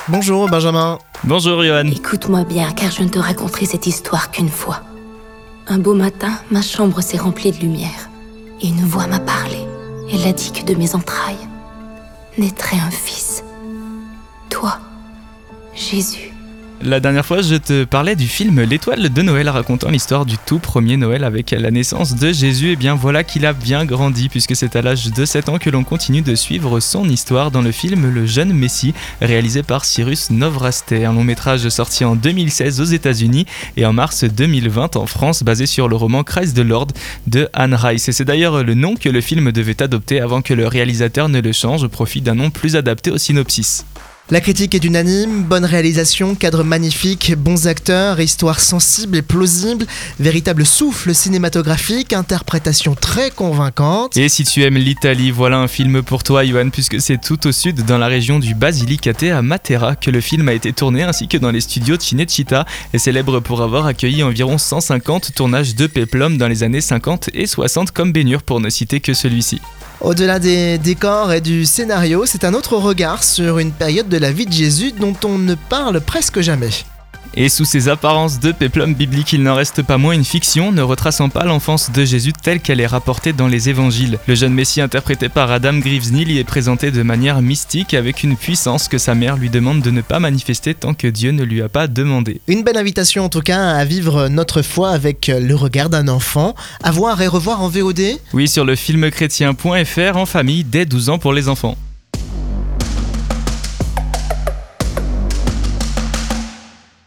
Bonjour Benjamin. Bonjour Johan. Écoute-moi bien, car je ne te raconterai cette histoire qu'une fois. Un beau matin, ma chambre s'est remplie de lumière. Et une voix m'a parlé. Elle a dit que de mes entrailles naîtrait un fils. Toi, Jésus. La dernière fois, je te parlais du film L'Étoile de Noël, racontant l'histoire du tout premier Noël avec la naissance de Jésus. Et bien voilà qu'il a bien grandi, puisque c'est à l'âge de 7 ans que l'on continue de suivre son histoire dans le film Le Jeune Messie, réalisé par Cyrus Nowrasteh, un long métrage sorti en 2016 aux États-Unis et en mars 2020 en France, basé sur le roman Christ the Lord de Anne Rice. Et c'est d'ailleurs le nom que le film devait adopter avant que le réalisateur ne le change au profit d'un nom plus adapté au synopsis. La critique est unanime, bonne réalisation, cadre magnifique, bons acteurs, histoire sensible et plausible, véritable souffle cinématographique, interprétation très convaincante. Et si tu aimes l'Italie, voilà un film pour toi Johan, puisque c'est tout au sud, dans la région du Basilicate à Matera, que le film a été tourné, ainsi que dans les studios de Cinecittà, et célèbre pour avoir accueilli environ 150 tournages de péplum dans les années 50 et 60 comme baignure, pour ne citer que celui-ci. Au-delà des décors et du scénario, c'est un autre regard sur une période de la vie de Jésus dont on ne parle presque jamais. Et sous ces apparences de péplum biblique, il n'en reste pas moins une fiction ne retraçant pas l'enfance de Jésus telle qu'elle est rapportée dans les évangiles. Le jeune Messie interprété par Adam Greaves-Neal y est présenté de manière mystique avec une puissance que sa mère lui demande de ne pas manifester tant que Dieu ne lui a pas demandé. Une belle invitation en tout cas à vivre notre foi avec le regard d'un enfant, à voir et revoir en VOD. Oui, sur le filmchrétien.fr en famille dès 12 ans pour les enfants.